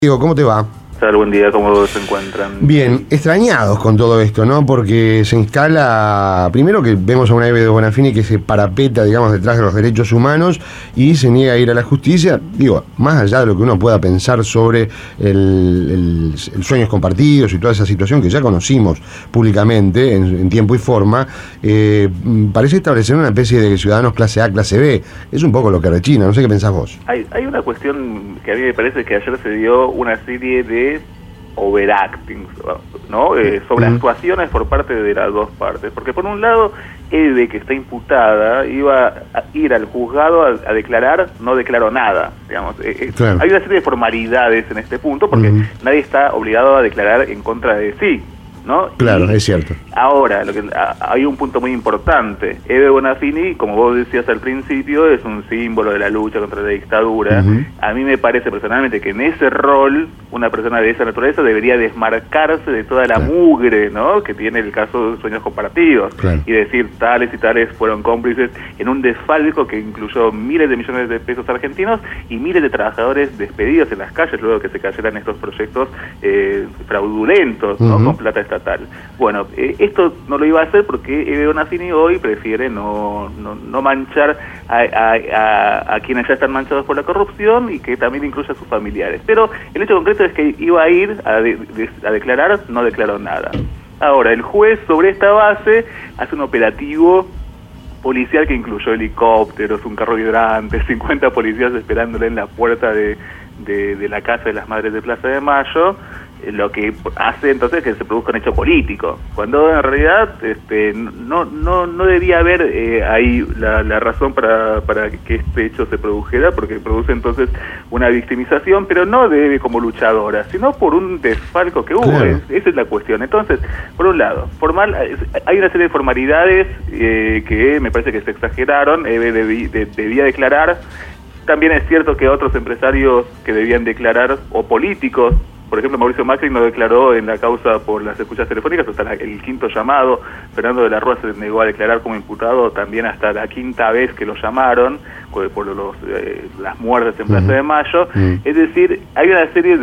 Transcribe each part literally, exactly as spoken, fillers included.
Diego, ¿cómo te va? Tal, buen día, ¿cómo se encuentran? Bien, extrañados con todo esto, ¿no? Porque se instala, primero que vemos a una Eve de Bonafini que se parapeta, digamos, detrás de los derechos humanos y se niega a ir a la justicia. Digo, más allá de lo que uno pueda pensar sobre el, el, el sueños compartidos y toda esa situación que ya conocimos públicamente en, en tiempo y forma, eh, parece establecer una especie de ciudadanos clase A, clase B. Es un poco lo que rechina, no sé qué pensás vos. Hay, hay una cuestión que a mí me parece que ayer se dio una serie de overacting, ¿no? Eh, sobre uh-huh. actuaciones por parte de las dos partes, porque por un lado Eve, que está imputada, iba a ir al juzgado a, a declarar, no declaró nada, digamos. Eh, claro. Hay una serie de formalidades en este punto, porque uh-huh. nadie está obligado a declarar en contra de sí, ¿no? Claro, y es cierto. Ahora, lo que, a, hay un punto muy importante. Eve Bonafini, como vos decías al principio, es un símbolo de la lucha contra la dictadura. Uh-huh. A mí me parece personalmente que en ese rol, una persona de esa naturaleza debería desmarcarse de toda la claro. mugre, ¿no?, que tiene el caso de Sueños Compartidos, claro. y decir tales y tales fueron cómplices en un desfalco que incluyó miles de millones de pesos argentinos y miles de trabajadores despedidos en las calles luego que se cayeran estos proyectos eh, fraudulentos, ¿no?, uh-huh. con plata estatal. Bueno, eh, esto no lo iba a hacer porque Eve Bonafini hoy prefiere no, no, no manchar a, a, a, a quienes ya están manchados por la corrupción y que también incluye a sus familiares. Pero el hecho concreto es que iba a ir a, de, de, a declarar, no declaró nada. Ahora, el juez sobre esta base hace un operativo policial que incluyó helicópteros, un carro hidrante, cincuenta policías esperándole en la puerta de, de, de la casa de las Madres de Plaza de Mayo, lo que hace entonces que se produzca un hecho político, cuando en realidad este, no no no debía haber eh, ahí la, la razón para, para que este hecho se produjera, porque produce entonces una victimización, pero no de Eve como luchadora, sino por un desfalco que hubo. Claro. Es, esa es la cuestión. Entonces, por un lado, formal hay una serie de formalidades eh, que me parece que se exageraron. Eve debí, de, debía declarar. También es cierto que otros empresarios que debían declarar, o políticos, por ejemplo, Mauricio Macri no declaró en la causa por las escuchas telefónicas hasta la, el quinto llamado. Fernando de la Rúa se negó a declarar como imputado también hasta la quinta vez que lo llamaron por los, eh, las muertes en Plaza uh-huh. de Mayo. Uh-huh. Es decir, hay una serie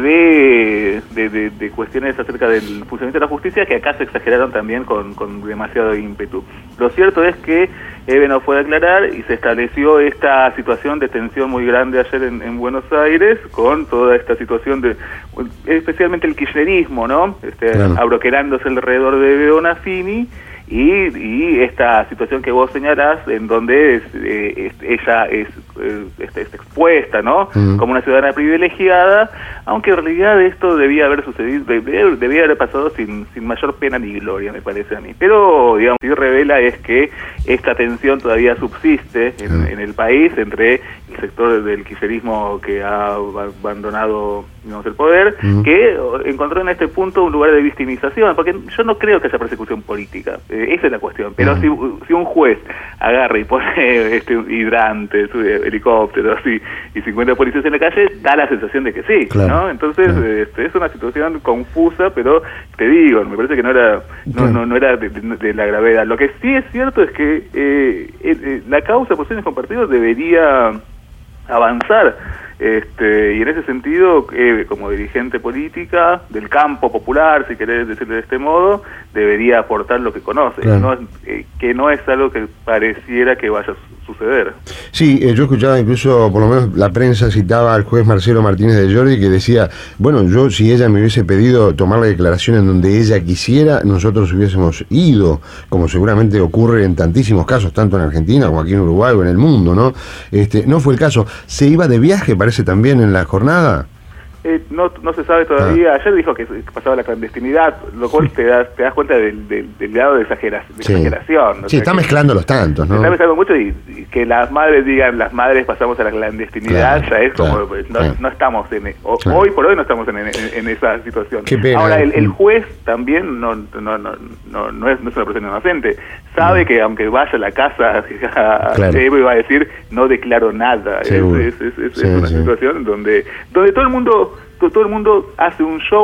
de, de, de, de cuestiones acerca del funcionamiento de la justicia que acá se exageraron también con, con demasiado ímpetu. Lo cierto es que Eve no fue a declarar y se estableció esta situación de tensión muy grande ayer en, en Buenos Aires, con toda esta situación de, especialmente el kirchnerismo, ¿no? Este, claro. abroquerándose alrededor de Eve Bonafini, y, y esta situación que vos señalás, en donde es, eh, es, ella es, eh, está, está expuesta, ¿no? Uh-huh. Como una ciudadana privilegiada, aunque en realidad esto debía haber sucedido, debía, debía haber pasado sin, sin mayor pena ni gloria, me parece a mí. Pero, digamos, lo que revela es que esta tensión todavía subsiste en, uh-huh. en el país entre el sector del kirchnerismo que ha abandonado, digamos, el poder, uh-huh. que encontró en este punto un lugar de victimización, porque yo no creo que haya persecución política. Esa es la cuestión, pero uh-huh. si, si un juez agarra y pone este hidrantes, helicópteros y, y cincuenta policías en la calle, da la sensación de que sí, claro, ¿no? Entonces claro. este, es una situación confusa, pero te digo, me parece que no era no no, no era de, de, de la gravedad. Lo que sí es cierto es que eh, eh, la causa por Sueños Compartidos debería avanzar. Este, y en ese sentido, eh, como dirigente política del campo popular, si querés decirlo de este modo, debería aportar lo que conoce, claro. ¿no? Eh, que no es algo que pareciera que vaya a suceder. Sí, eh, yo escuchaba incluso, por lo menos la prensa citaba al juez Marcelo Martínez de Jordi, que decía, bueno, yo si ella me hubiese pedido tomar la declaración en donde ella quisiera, nosotros hubiésemos ido, como seguramente ocurre en tantísimos casos, tanto en Argentina como aquí en Uruguay o en el mundo, ¿no? Este, no fue el caso. ¿Se iba de viaje, parece, también en la jornada? Eh, no no se sabe todavía. Ah. Ayer dijo que pasaba la clandestinidad, lo cual te das te das cuenta del, del, del grado de, exagera, de sí. exageración. ¿no? Sí, está mezclando los tantos, ¿no? Está mezclando mucho y, y que las madres digan, las madres pasamos a la clandestinidad, claro, ya es como, claro, no, claro. no estamos en, o, claro. hoy por hoy no estamos en, en, en esa situación. Qué pena. Ahora, el, el juez también no no no no, no, es, no es una persona inocente. Sabe no. que aunque vaya a la casa, claro. Evo iba a decir, no declaro nada. Es, es, es, es, sí, es una sí. situación donde donde todo el mundo todo el mundo hace un show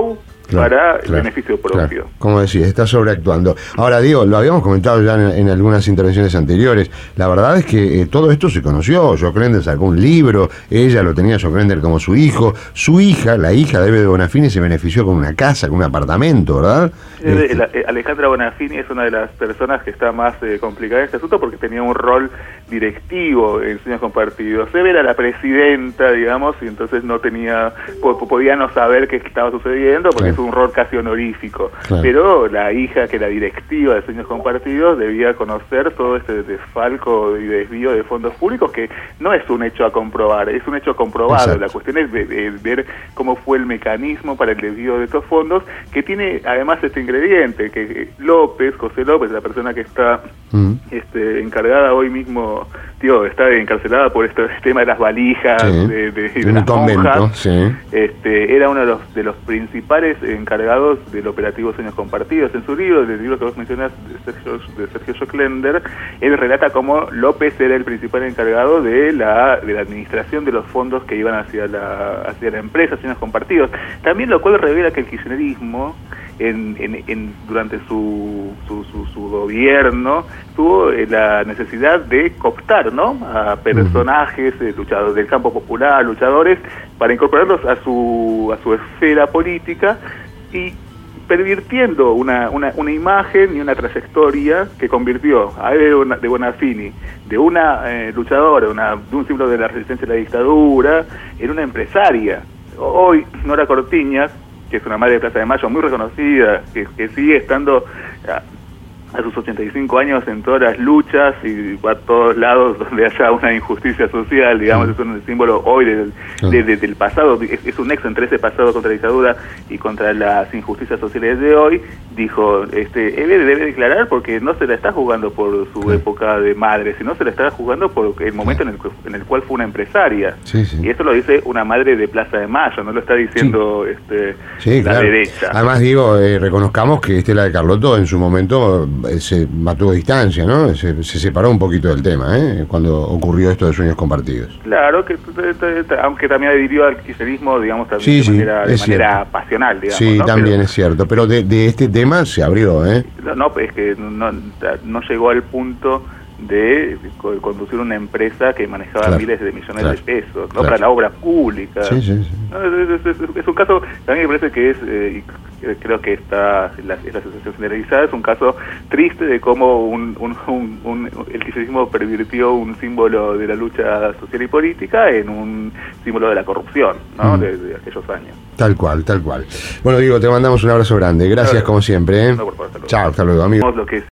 claro, para el claro, beneficio propio. Claro. Como decís, está sobreactuando. Ahora, digo, lo habíamos comentado ya en, en algunas intervenciones anteriores, la verdad es que eh, todo esto se conoció. Joclender sacó un libro, ella lo tenía Joclender como su hijo, su hija, la hija de Eve de Bonafini, se benefició con una casa, con un apartamento, ¿verdad? Eh, este... la, eh, Alejandra Bonafini es una de las personas que está más eh, complicada en este asunto porque tenía un rol directivo en Sueños Compartidos. Eve era la presidenta, digamos, y entonces no tenía, podía no saber qué estaba sucediendo porque claro, es un rol casi honorífico. Claro. Pero la hija, que era directiva de Sueños Compartidos, debía conocer todo este desfalco y desvío de fondos públicos, que no es un hecho a comprobar, es un hecho comprobado. Exacto. La cuestión es de, de ver cómo fue el mecanismo para el desvío de estos fondos, que tiene además este ingrediente, que López, José López, la persona que está mm. este, encargada hoy mismo, tío, está encarcelada por este tema de las valijas, sí, de, de, de las monjas, sí. este, era uno de los, de los principales encargados del operativo Sueños Compartidos. En su libro, el libro que vos mencionás, de Sergio, de Sergio Joclender, él relata cómo López era el principal encargado de la, de la administración de los fondos que iban hacia la, hacia la empresa Sueños Compartidos. También lo cual revela que el kirchnerismo, En, en, en, durante su, su, su, su gobierno, tuvo eh, la necesidad de cooptar, ¿no?, a personajes eh, luchadores del campo popular, luchadores, para incorporarlos a su a su esfera política y pervirtiendo una, una, una imagen y una trayectoria que convirtió a Eve de Bonafini de una eh, luchadora, una, de un símbolo de la resistencia a la dictadura, en una empresaria. Hoy Nora Cortiñas, que es una madre de Plaza de Mayo muy reconocida, que, que sigue estando a, a sus ochenta y cinco años en todas las luchas y va a todos lados donde haya una injusticia social, digamos, sí, es un símbolo hoy del, sí, de, de, del pasado, es, es un nexo entre ese pasado contra la dictadura y contra las injusticias sociales de hoy. Dijo, este, Eve debe declarar porque no se la está jugando por su sí, época de madre, sino se la está jugando por el momento sí, en, el, en el cual fue una empresaria. Sí, sí. Y esto lo dice una madre de Plaza de Mayo, no lo está diciendo sí, este, sí, la claro, derecha. Además, digo, eh, reconozcamos que Estela de Carlotto en su momento eh, se mantuvo distancia, ¿no? Se, se separó un poquito del tema, ¿eh?, cuando ocurrió esto de Sueños Compartidos. Claro, que aunque también adhirió al kirchnerismo, digamos, también sí, de manera, sí, de manera pasional, digamos. Sí, ¿no? también pero, es cierto, pero de, de este tema se abrió, ¿eh? No, no, es que no, no llegó al punto de conducir una empresa que manejaba claro, miles de millones claro, de pesos, ¿no? Claro. Para la obra pública. Sí, sí, sí. ¿No? Es, es, es, es un caso, también me parece que es, eh, creo que está la, es la asociación generalizada, es un caso triste de cómo un, un, un, un, el kirchnerismo pervirtió un símbolo de la lucha social y política en un símbolo de la corrupción, ¿no? Mm. De, de aquellos años. Tal cual, tal cual. Bueno, Diego, te mandamos un abrazo grande. Gracias, no, como siempre, ¿eh? No, por favor, hasta luego. Chao, hasta luego, amigo. Lo que